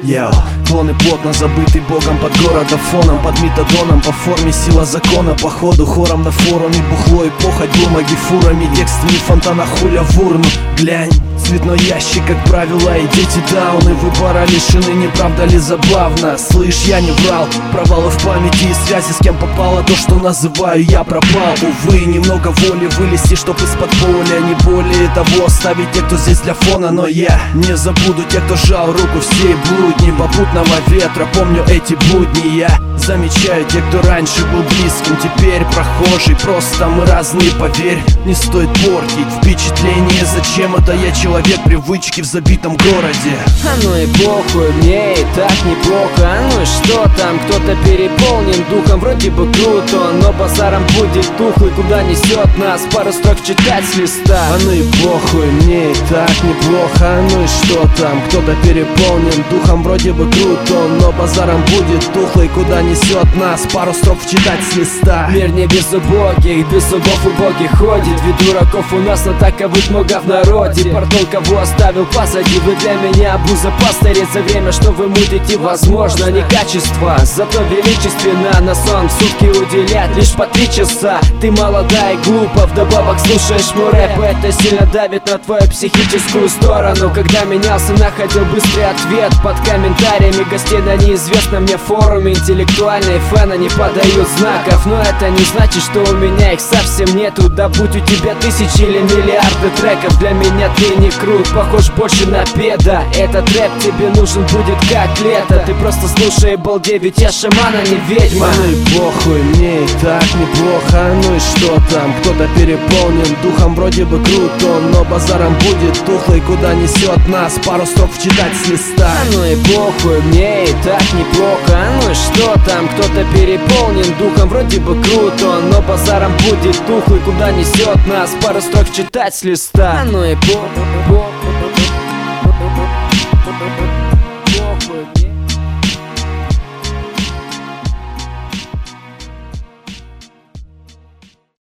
Йоу, клоны плотно забытый богом под городофоном, под метадоном, по форме сила закона, походу хором на форуме, бухло и похоть, бумаги фурами, текст не фонтана хуля в урну. Глянь, цветной ящик, как правило, и дети дауны, выбора лишены, не правда ли забавно? Слышь, я не врал, провалы в памяти и связи, с кем попало, то, что называю я пропал. Увы, немного воли вылезти, чтоб из-под поля, не более того оставить тех, кто здесь для фона. Но я не забуду тех, кто жал руку всей блудни попутного ветра, помню эти будни. Я замечаю тех, кто раньше был близким, теперь прохожий, просто мы разные, поверь. Не стоит портить впечатление, зачем это я человек привычки в забитом городе. А ну и похуй, мне и так неплохо. А ну и что там, кто-то переполнен духом, вроде бы круто, но базаром будет тухлый, куда несет нас, пару строк читать с листа. А ну и похуй, мне и так неплохо. А ну и что там, кто-то переполнен духом, вроде бы круто, но базаром будет тухлый, куда несет нас, пару строк читать с листа. Мир не без убогих, без зубов убогих ходит, ведь дураков у нас, но таковых много в народе. Пардон, кого оставил позади, вы для меня обуза постареть за время, что вы мутите, возможно, не качество, зато величественно. На сон в сутки уделять лишь по 3 часа. Ты молода и глупа, вдобавок слушаешь мой рэп, это сильно давит на твою психическую сторону. Когда менялся, находил быстрый ответ под комментариями гостей на неизвестном мне форуме. Интеллектуальные фэны не подают знаков, но это не значит, что у меня их совсем нету. Да будь у тебя тысячи или миллиарды треков, для меня ты не крут, похож больше на педа. Этот рэп тебе нужен будет как лето, ты просто слушай, балдей, ведь я шаман, а не ведьма. Ну и похуй, мне и так неплохо. Ну и что там, кто-то переполнен духом, вроде бы круто, но базаром будет тухлый, куда несет нас, пару строк читать с листа. А ну и похуй, мне и так неплохо. А ну и что там, кто-то переполнен духом, вроде бы круто, но базаром будет тухлый, куда несет нас, пару строк читать с листа. А ну и похуй.